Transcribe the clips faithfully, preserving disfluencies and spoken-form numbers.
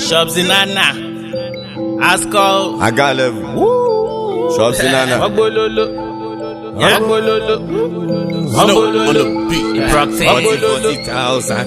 Shops in Nana. Asco. I got level. Woo. Shops in Nana. Wagbololo. Wagbololo. Wagbololo. forty, forty thousand.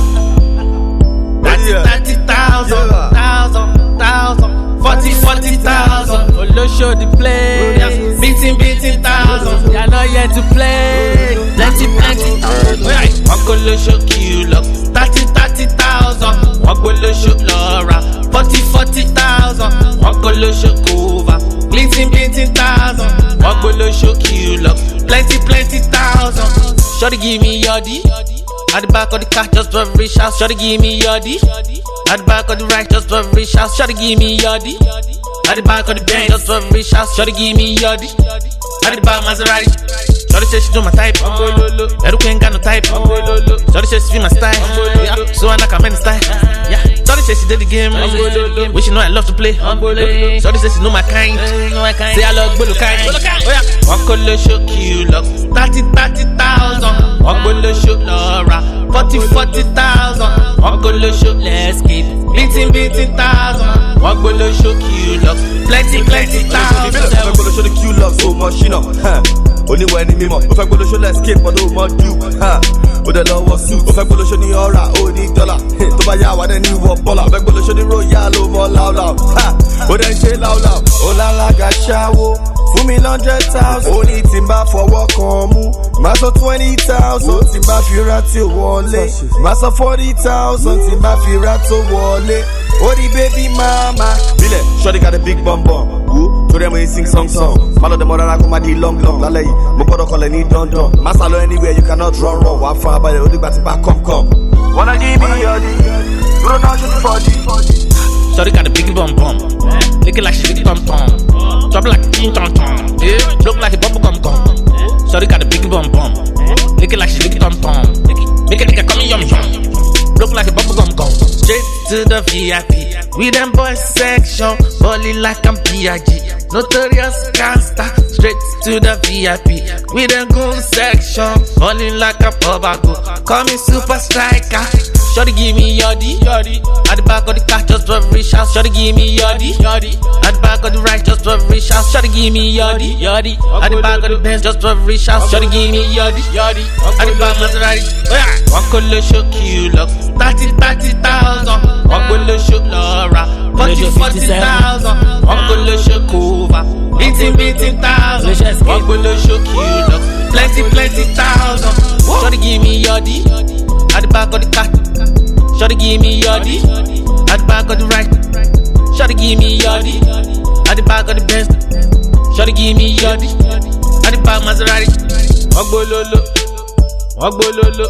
thirty thousand, thousand, thousand. Forty, forty thousand. Olo show the play. Beating, beating thousand. You're not yet to play. Plenty, plenty. Wagbololo show kill up. Thirty, thirty thousand. Wagbololo show Laura. Forty, forty thousand. Wagbololo show Kova. Beating, beating thousand. Wagbololo show kill up. Plenty, plenty thousand. Shorty give me yoddy. At the back of the car, just for every shot. Shorty give me yoddy. At the back of the right, just for every shot. Shorty give me yoddy. At the back of the Benz, just for every shot. Shorty give me yoddy. At the back of Maserati. Shorty says she do my type. Eruku ain't got no type. Shorty says she feel my style. Yeah. So I knock her many style. Yeah. Shorty says she did the game. Wish she know I love to play. Shorty says she know my kind. Say I love Bolo kind. Oh yeah. Wagbololo show kill up. Thirty, thirty thousand. Wagbololo show Laura. Forty, forty thousand. Wagbololo show let's keep. Beating, beating thousand. Wagbololo show kill up. Plenty, plenty thousand. Wagbololo show the kill up so much, you know. Only when me more. Wagbololo show let's keep for no more you. With the lower suit. Wagbololo show the aura, oh the dollar. To buy ya, what then you walk baller. Wagbololo show the royal over loud loud. Ha. Oh then say loud loud. Oh la la gashawo. Fún mi hundred thousand. Only timba for work on move. Maso twenty thousand. Timba fi ra tí ó wọlé. Maso forty thousand. Timba fi ra tó wọlé. Oh the baby mama. Bile, shorty got a big bum bum. Woo, to them when you sing song song. Malo the mother like my di long long. Lale, mo gbọ́dọ̀ call any don don. Masalo anywhere you cannot run run. Wa fa ba le odi gba ti ba come come. Wanna give me your di. You don't know shoot for di. Shorty got a big bum bum. Looking like she big tom tom. Drop like a king tom tom. Yeah, look like a bubble gum gum. Shorty got a big bum bum. Looking like she big tom tom. Make a nigga come yum yum. Look like a bubble gum gum. Straight to the V I P. We them boys section. Bully like I'm P I G. Notorious gangster. Straight to the V I P. We them goon section. Bully like a Bobago. Call me super striker. Shorty give me yoddy, yoddy. At the back of the car, just for every shot. Shorty give me yoddy, yoddy. At the back of the right, just for every shot. Shorty give me yoddy, yoddy. At the back of the Benz, just for every shot. Shorty give me yoddy, yoddy. At the back of Maserati. Wagbololo show kill up. Thirty, thirty thousand. Wagbololo show Laura. Forty, forty thousand. Wagbololo show Kova. Beating, beating thousand. Wagbololo show kill up. Plenty, plenty thousand. Shorty give me yoddy. At the back of the car. Shorty give me yoddy. At the back of the right. Shorty give me yoddy. At the back of the Benz. Shorty give me yoddy. At the back of Maserati. Wagbololo. Wagbololo.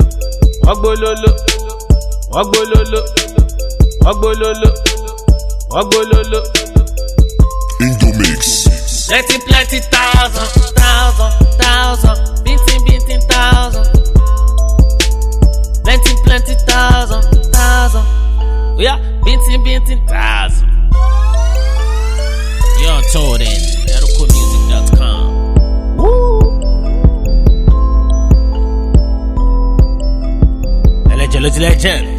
Wagbololo. Wagbololo. Wagbololo. Wagbololo. Indomix. Plenty, plenty thousand. Thousand. Thousand. Beating, beating thousand. Plenty, plenty thousand, thousand. Yeah, beating, beating thousand. You're on tour then. Eruku music dot com. Woo! Legend, legend, legend.